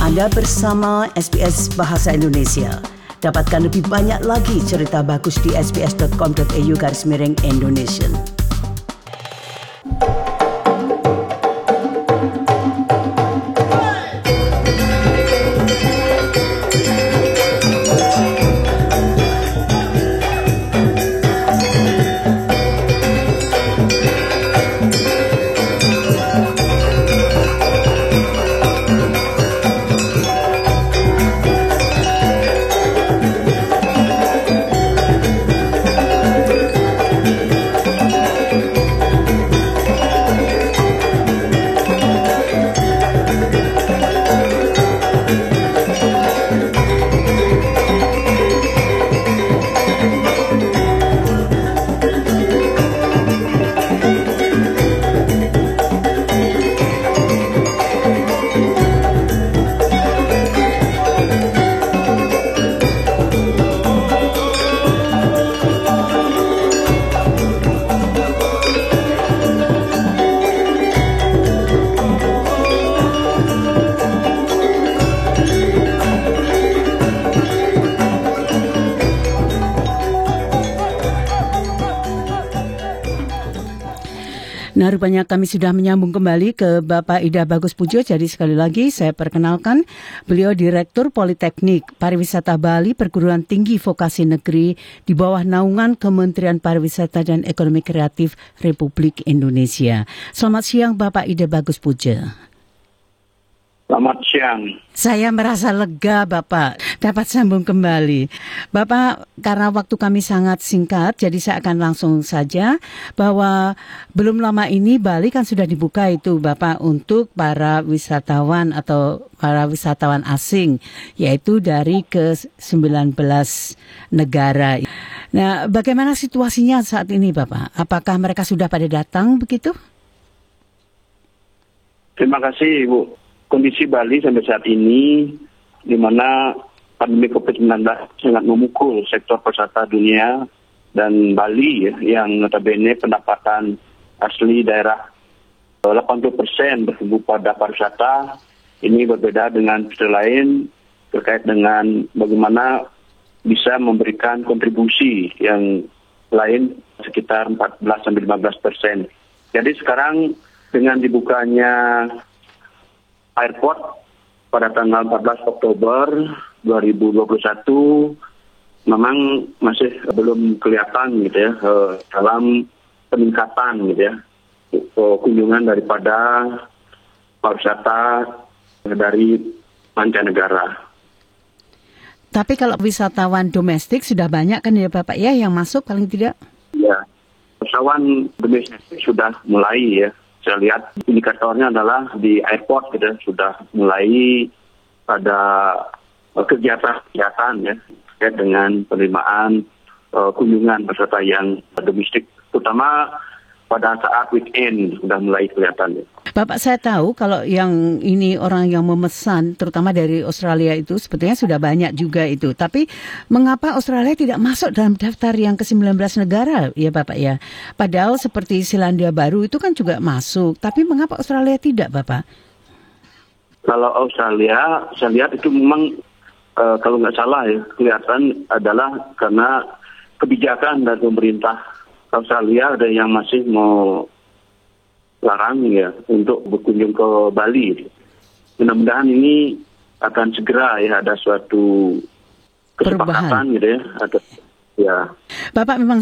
Anda bersama SBS Bahasa Indonesia. Dapatkan lebih banyak lagi cerita bagus di sbs.com.au/Indonesian. Nah, rupanya kami sudah menyambung kembali ke Bapak Ida Bagus Pujo. Jadi sekali lagi saya perkenalkan, beliau Direktur Politeknik Pariwisata Bali Perguruan Tinggi Vokasi Negeri di bawah naungan Kementerian Pariwisata dan Ekonomi Kreatif Republik Indonesia. Selamat siang Bapak Ida Bagus Pujo. Selamat siang. Saya merasa lega Bapak dapat sambung kembali. Bapak, karena waktu kami sangat singkat, jadi saya akan langsung saja bahwa belum lama ini Bali kan sudah dibuka itu Bapak untuk para wisatawan atau para wisatawan asing, yaitu dari ke-19 negara. Nah, bagaimana situasinya saat ini Bapak? Apakah mereka sudah pada datang begitu? Terima kasih Ibu. Kondisi Bali sampai saat ini, di mana pandemi COVID-19 sangat memukul sektor pariwisata dunia, dan Bali yang notabene pendapatan asli daerah 80% bertumbuh pada pariwisata, ini berbeda dengan daerah lain terkait dengan bagaimana bisa memberikan kontribusi yang lain sekitar 14-15%. Jadi sekarang dengan dibukanya airport pada tanggal 14 Oktober 2021 memang masih belum kelihatan gitu ya dalam peningkatan gitu ya kunjungan daripada pariwisata dari mancanegara. Tapi kalau wisatawan domestik sudah banyak kan ya Bapak ya yang masuk paling tidak? Ya, wisatawan domestik sudah mulai ya. Saya lihat indikatornya adalah di airport kita sudah mulai ada kegiatan ya terkait dengan penerimaan kunjungan peserta yang domestik, terutama pada saat weekend sudah mulai kelihatan ya. Bapak, saya tahu kalau yang ini orang yang memesan terutama dari Australia itu sebetulnya sudah banyak juga itu. Tapi mengapa Australia tidak masuk dalam daftar yang ke-19 negara ya Bapak ya? Padahal seperti Selandia Baru itu kan juga masuk. Tapi mengapa Australia tidak Bapak? Kalau Australia, saya lihat itu memang kalau nggak salah ya, kelihatan adalah karena kebijakan dari pemerintah Australia ada yang masih mau larang ya untuk berkunjung ke Bali. Mudah-mudahan ini akan segera ya ada suatu kesepakatan gitu ya. Atau, ya. Bapak memang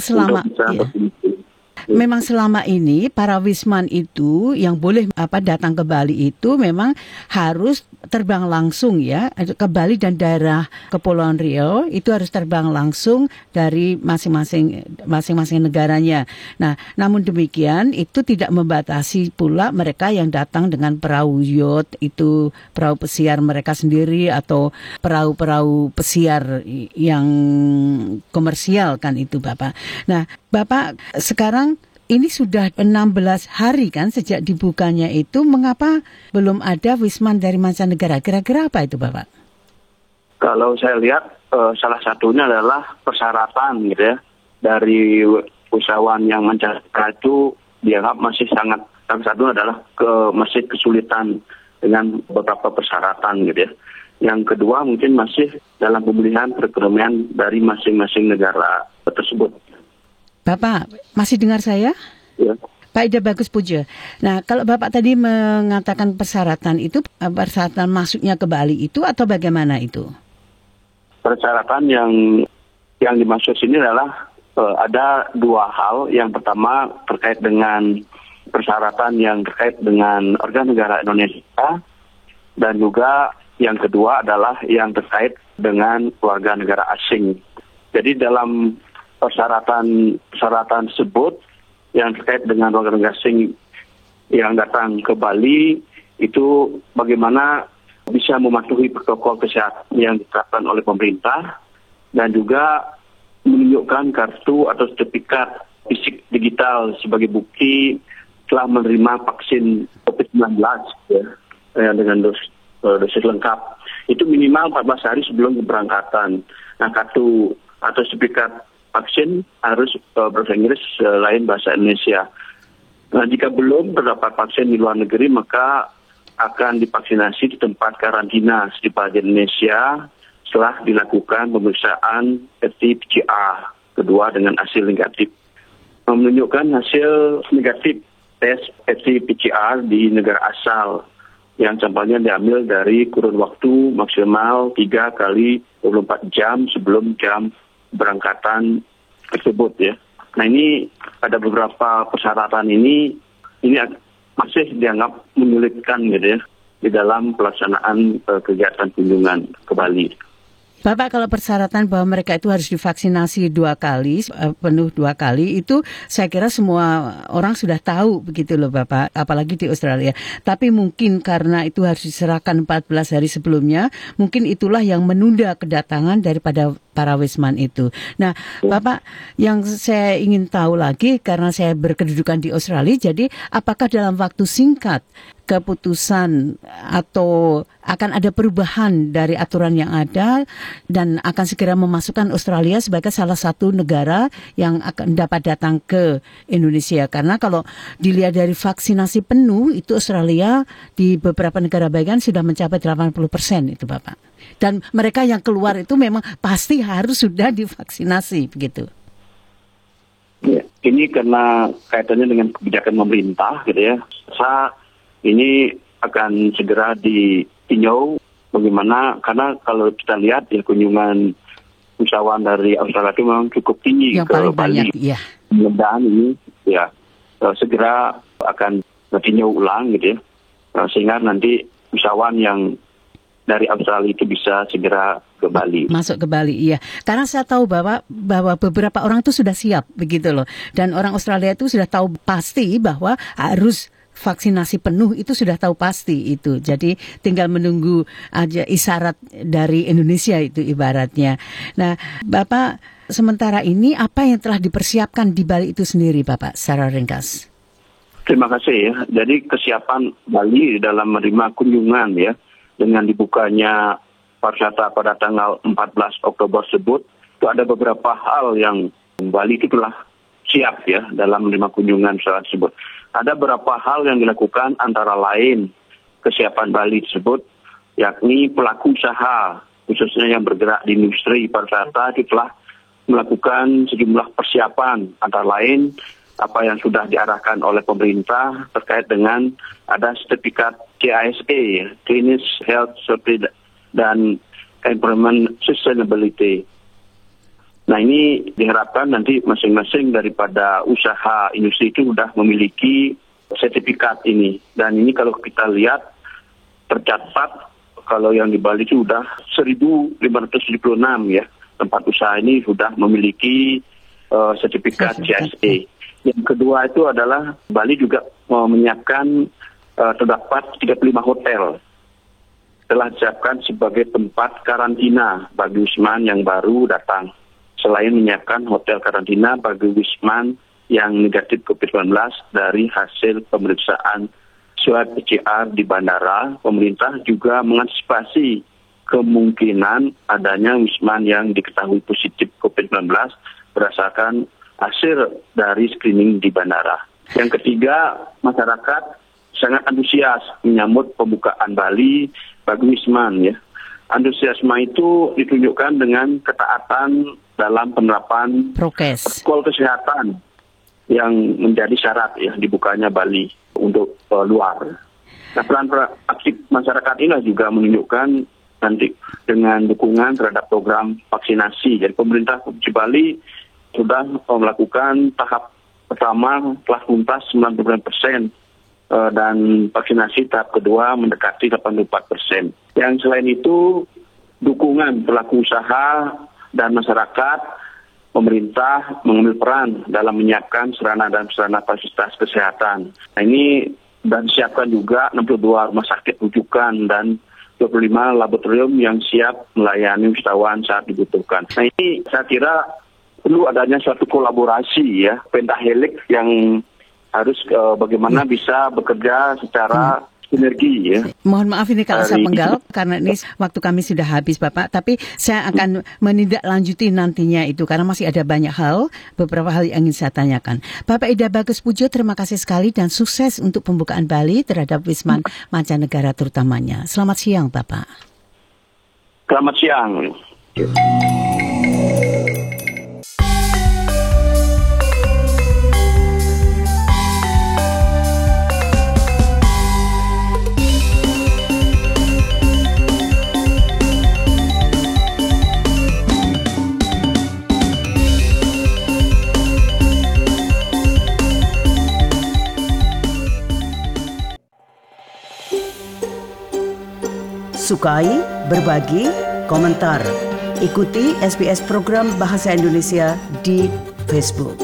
memang selama ini para wisman itu yang boleh datang ke Bali itu memang harus terbang langsung ya ke Bali dan daerah Kepulauan Riau itu harus terbang langsung dari masing-masing negaranya. Nah, namun demikian itu tidak membatasi pula mereka yang datang dengan perahu yacht itu perahu pesiar mereka sendiri atau perahu-perahu pesiar yang komersial kan itu Bapak. Nah, Bapak sekarang ini sudah 16 hari kan sejak dibukanya itu, mengapa belum ada wisman dari mancanegara? Kira-kira apa itu Bapak? Kalau saya lihat salah satunya adalah persyaratan gitu ya. Dari usahawan yang mancanegara itu dianggap masih sangat, salah satu adalah masih kesulitan dengan beberapa persyaratan gitu ya. Yang kedua mungkin masih dalam pemulihan perekonomian dari masing-masing negara tersebut. Bapak, masih dengar saya? Ya. Pak Ida Bagus Puja. Nah, kalau Bapak tadi mengatakan persyaratan itu, persyaratan masuknya ke Bali itu atau bagaimana itu? Persyaratan yang dimaksud sini adalah ada dua hal. Yang pertama terkait dengan persyaratan yang terkait dengan warga negara Indonesia, dan juga yang kedua adalah yang terkait dengan warga negara asing. Jadi dalam persyaratan tersebut yang terkait dengan warga negara asing yang datang ke Bali itu bagaimana bisa mematuhi protokol kesehatan yang ditetapkan oleh pemerintah, dan juga menunjukkan kartu atau sertifikat fisik digital sebagai bukti telah menerima vaksin COVID-19 dengan dosis lengkap. Itu minimal 14 hari sebelum keberangkatan. Nah, kartu atau sertifikat vaksin harus berbahasa Inggris lain bahasa Indonesia. Nah, jika belum terdapat vaksin di luar negeri, maka akan divaksinasi di tempat karantina di Bali Indonesia setelah dilakukan pemeriksaan RT-PCR kedua dengan hasil negatif. Menunjukkan hasil negatif tes RT-PCR di negara asal yang sampelnya diambil dari kurun waktu maksimal 3 kali 24 jam sebelum jam berangkatan tersebut ya. Nah, ini ada beberapa persyaratan ini masih dianggap menyulitkan gitu ya di dalam pelaksanaan kegiatan kunjungan ke Bali. Bapak, kalau persyaratan bahwa mereka itu harus divaksinasi 2 kali, penuh 2 kali, itu saya kira semua orang sudah tahu begitu loh Bapak, apalagi di Australia. Tapi mungkin karena itu harus diserahkan 14 hari sebelumnya, mungkin itulah yang menunda kedatangan daripada para wisman itu. Nah, Bapak, yang saya ingin tahu lagi, karena saya berkedudukan di Australia, jadi apakah dalam waktu singkat keputusan atau akan ada perubahan dari aturan yang ada dan akan segera memasukkan Australia sebagai salah satu negara yang akan dapat datang ke Indonesia? Karena kalau dilihat dari vaksinasi penuh, itu Australia di beberapa negara bagian sudah mencapai 80% itu Bapak. Dan mereka yang keluar itu memang pasti harus sudah divaksinasi begitu. Ya, ini karena kaitannya dengan kebijakan pemerintah gitu ya. Ini akan segera ditinjau bagaimana, karena kalau kita lihat ya kunjungan wisatawan dari Australia itu memang cukup tinggi yang ke Bali. Iya. Mudah-mudahan ini ya segera akan ditinjau ulang gitu ya, sehingga nanti wisatawan yang dari Australia itu bisa segera ke Bali. Masuk ke Bali, iya. Karena saya tahu bahwa beberapa orang itu sudah siap begitu loh. Dan orang Australia itu sudah tahu pasti bahwa harus vaksinasi penuh, itu sudah tahu pasti itu. Jadi tinggal menunggu aja isyarat dari Indonesia itu ibaratnya. Nah, Bapak, sementara ini apa yang telah dipersiapkan di Bali itu sendiri, Bapak, secara ringkas? Terima kasih ya. Jadi kesiapan Bali dalam menerima kunjungan ya, dengan dibukanya pariwisata pada tanggal 14 Oktober tersebut, itu ada beberapa hal yang Bali itu telah siap ya dalam menerima kunjungan tersebut. Ada beberapa hal yang dilakukan, antara lain kesiapan Bali tersebut, yakni pelaku usaha, khususnya yang bergerak di industri pariwisata, itu telah melakukan sejumlah persiapan, antara lain apa yang sudah diarahkan oleh pemerintah terkait dengan ada sertifikat CISA, Cleanliness, Health, Safety, dan Environment Sustainability. Nah, ini diharapkan nanti masing-masing daripada usaha industri itu sudah memiliki sertifikat ini. Dan ini kalau kita lihat tercatat kalau yang di Bali itu sudah 1.576 ya. Tempat usaha ini sudah memiliki sertifikat CSA. Yang kedua itu adalah Bali juga menyiapkan terdapat 35 hotel telah disiapkan sebagai tempat karantina bagi wisman yang baru datang. Selain menyiapkan hotel karantina bagi wisman yang negatif COVID-19 dari hasil pemeriksaan swab PCR di bandara, pemerintah juga mengantisipasi kemungkinan adanya wisman yang diketahui positif COVID-19 berdasarkan hasil dari screening di bandara. Yang ketiga, masyarakat sangat antusias menyambut pembukaan Bali bagi Wisman ya. Antusiasme itu ditunjukkan dengan ketaatan dalam penerapan protokol kesehatan yang menjadi syarat ya dibukanya Bali untuk luar. Nah, peran aktif masyarakat inilah juga menunjukkan nanti dengan dukungan terhadap program vaksinasi. Jadi pemerintah Provinsi Bali sudah melakukan tahap pertama telah tuntas 99%. Dan vaksinasi tahap kedua mendekati 84%. Yang selain itu, dukungan pelaku usaha dan masyarakat, pemerintah mengambil peran dalam menyiapkan sarana dan prasarana fasilitas kesehatan. Nah, ini dan siapkan juga 62 rumah sakit rujukan dan 25 laboratorium yang siap melayani wisatawan saat dibutuhkan. Nah, ini saya kira perlu adanya suatu kolaborasi ya, pentahelix yang harus bagaimana bisa bekerja secara sinergi ya. Mohon maaf ini kalau saya penggal karena ini waktu kami sudah habis Bapak, tapi saya akan menindaklanjuti nantinya itu karena masih ada banyak hal, beberapa hal yang ingin saya tanyakan. Bapak Ida Bagus Pujo, terima kasih sekali dan sukses untuk pembukaan Bali terhadap Wisman mancanegara terutamanya. Selamat siang Bapak. Selamat siang. Sukai, berbagi, komentar. Ikuti SBS program Bahasa Indonesia di Facebook.